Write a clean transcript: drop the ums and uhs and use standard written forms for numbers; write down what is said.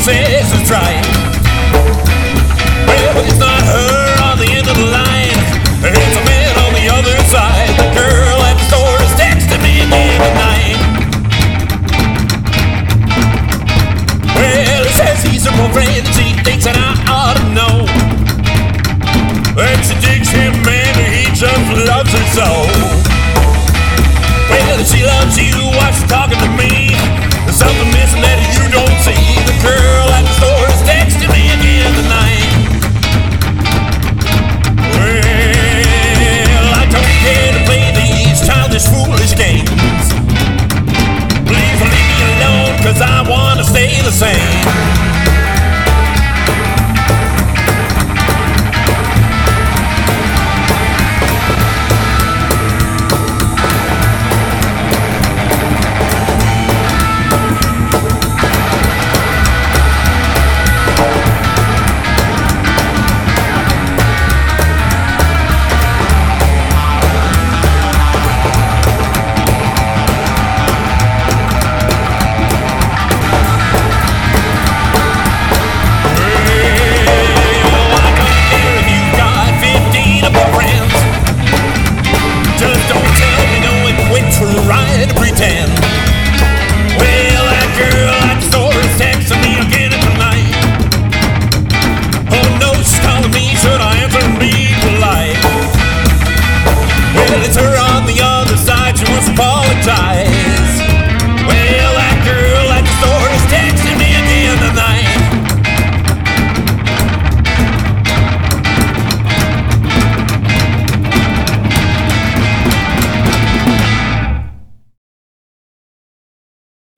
says it's right. Well, it's not her on the end of the line. It's a man on the other side. The girl at the store is texting me again tonight. Well, he says he's her boyfriend and she thinks that I ought to know. And she digs him, man, and he just loves her so. Well, if she loves you while she's talking to me, there's something missing that you don't see. The girl at the store is texting me again tonight. Well, I don't care to play these childish, foolish games. Please leave me alone, cause I wanna stay the same.